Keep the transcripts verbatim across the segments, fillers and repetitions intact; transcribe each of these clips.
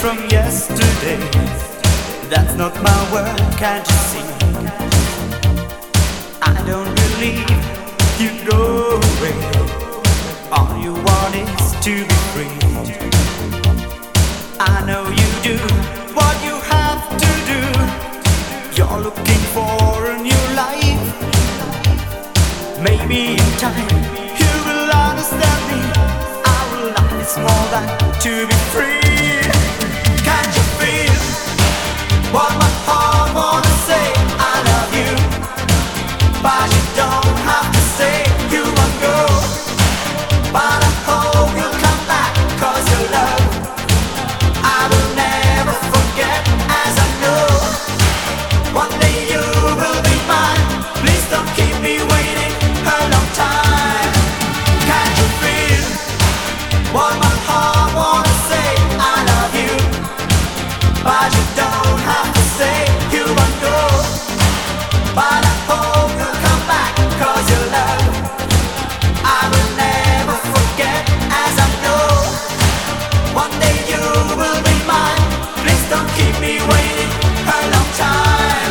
from yesterday. That's not my word, can't you see? I don't believe you go away. All you want is to be free. I know you do what you have to do. You're looking for a new life. Maybe in time you will understand me. Our life is more than to be free. Can't you feel what my heart wanna say? I love you, but you don't have to say you won't go. But I hope you'll come back, 'cause your love I will never forget. As I know one day you will be mine. Please don't keep me waiting a long time. Can't you feel what my heart wanna say? I love you, but you don't have to say you won't go. But I hope you'll come back, 'cause your love I will never forget. As I know one day you will be mine. Please don't keep me waiting a long time.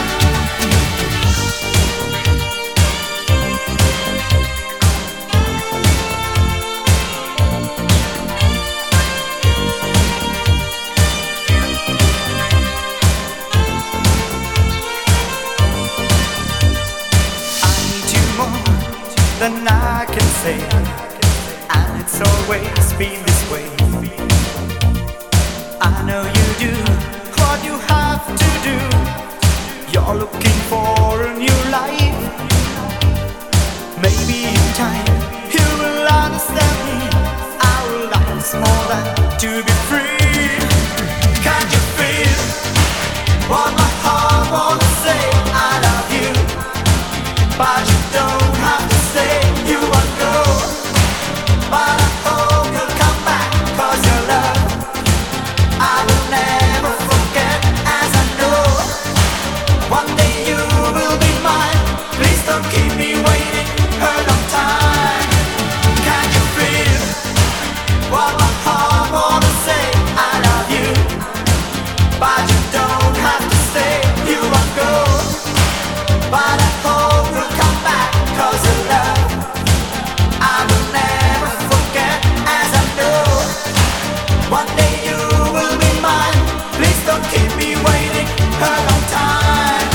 I need you more than I can say, and it's always been this way. I know you do what you have to do. You're looking for a new life. Maybe in time you will understand me. Our life is more than to be free. Can't you feel what my heart wanna say? I love you, but you don't have to say you won't go. But I hope you'll come back, 'cause your love I will never forget. As I know one day you will be mine. Please don't keep me waiting a long time. Can't you feel what my heart wanna say? I love you, but you don't have to say you won't go. But I hope you'll come back, 'cause your love I will never forget. As I know one day you will be mine. Please don't keep me waiting a long time.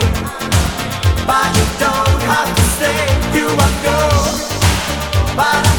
But